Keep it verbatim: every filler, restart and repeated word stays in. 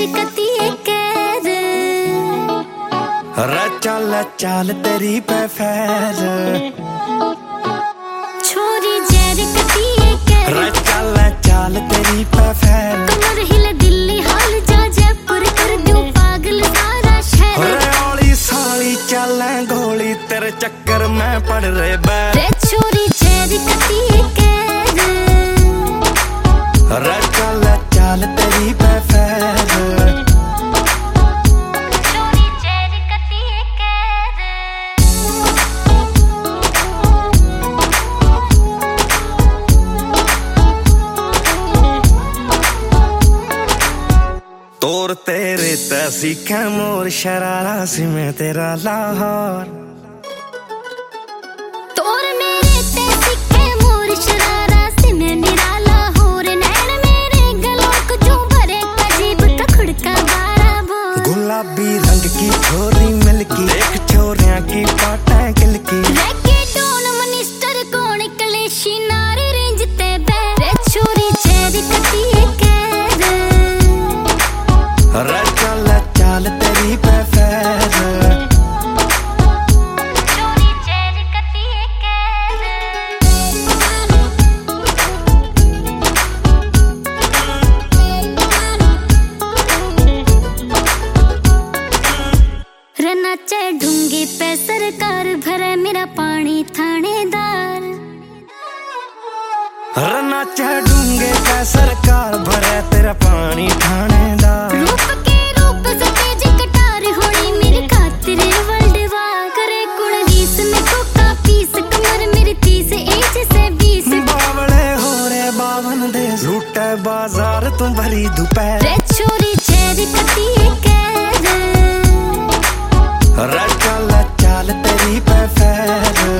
cherry कती कैर चल चल तेरी पे फैर छोरी चेरी कती कैर चल चल तेरी पे फैर कमर हिले दिल्ली हाल जा जयपुर कर दूं पागल सारा शहर ओली साली चल गोली तेरे चक्कर में पड़ रहे बैर रे छोरी चेरी कती कैर चल चल तेरी पे फैर तोर तेरे तैसी मोर शरारा सी मैं तेरा लाहौर तोर मेरे तैसी मोर शरारा सी मैं मेरा लाहौर नैन मेरे गलों को जो भरे अजीब तखड़का बारा बोल गुलाबी रंग की छोरी मिलकी एक छोरियां की पाटा किलकी रैकेटोन मिनिस्टर कौन कलेशी नारे रेंज ते बैरे छोरी चेरी कती कैर चल चल तेरी पे फैर छोरी चेरी कती कैर रनाचे ढूंगी पे सरकार भरे मेरा पानी थानेदार रनाचे ढूंगे पे सरकार भरे तेरा पानी थानेदार रूप के रूप से तेज कटार होनी मेरे खातिर वर्ल्ड वार करे कुण रीस में कोका पीस कमर मेरी तीस एज से बीस बावले हो रे बावन दे लूटे बाजार तुम भरी दोपहर रे छोरी चेरी कती कैर चल चल तेरी पे फैर